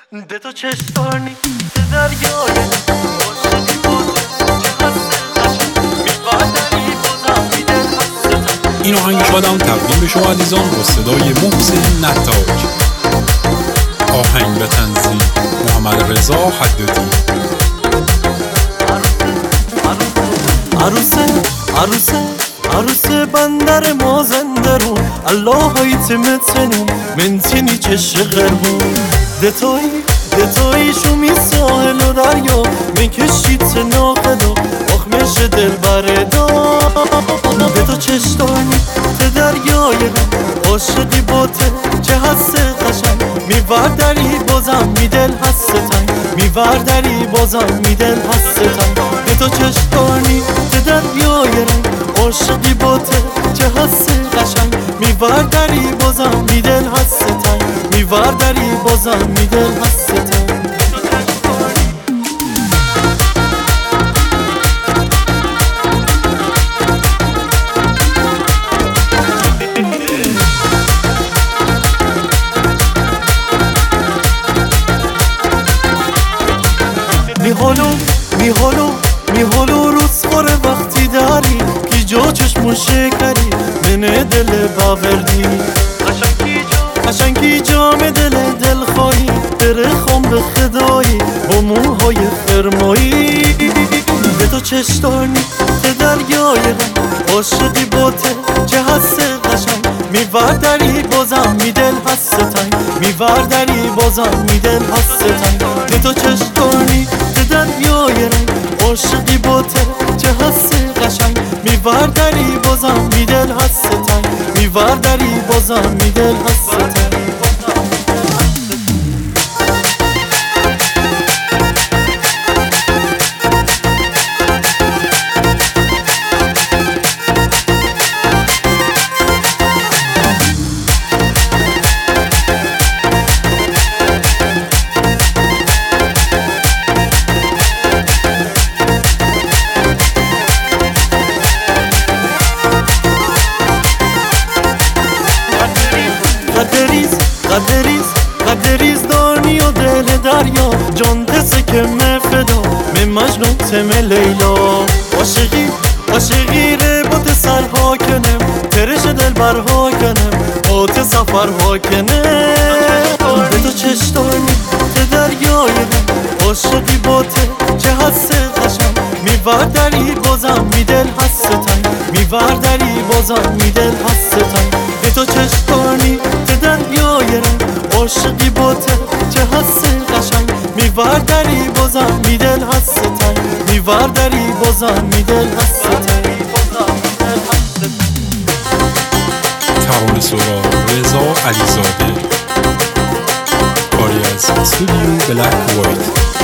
ده تو چشتانی ده دریای عاشقی بوده چه هسته قشنگ میبادری بازم میده هسته. این آهنگ شادم تقدیم به شما عزیزان با صدای محسن نتاج. آهنگ به تنظیم محمد رضا حدادی. عروسه بندر مازندرون الله هایتمتنون منتینی چش غربون دتایی شومی ساحل و دریا میکشید ناقدا آخمش دل بردا دتا چشتانی ته دریای غم عاشقی باته چه هسته قشنگ میوردری بازم میدل هسته تنگ میوردری بازم میدل هسته تنگ دتا چشتانی ته دریای غم عاشقی باته چه هسته قشنگ میوردری بازم میدل هسته تنگ میوردری بازم میدل هسته تنگ. میهولو روز خوره وقتی داری کی جا چشمو شکری منه دل باوردی قشنگی جام دل خواهی بره خم به خدایی با موهای فرمایی به تو چشتانی ته دریای غم عاشقی باته چه هسته قشنگ میوردری بازم میدل هسته تنگ میوردری بازم میدل هسته تنگ به تو چشتانی ته دریای غم عاشقی باته چه هسته قشنگ میوردری بازم میدل هسته تنگ میوردری بازم میدل هسته تنگ. قدریز دانی و دل دریا جان تسه که مفدا من مجنون تم لیلا عاشقی ره بوت سرها کنم ترش دل برها کنم آت سفرها کنم به تو چشتانی ته دریای غم عاشقی باته چه هسته قشنگ میوردری بازم میدل هسته تنگ میوردری بازم میدل هسته تنگ به تو چشتانی ته دریای غم عاشقی باته چه هسته قشنگ میوردری بازم میدل هسته تنگ میوردری بازم میدل هسته تنگ. ترانه سرا رضا علیزاده، کاری از استودیو بلک وایت.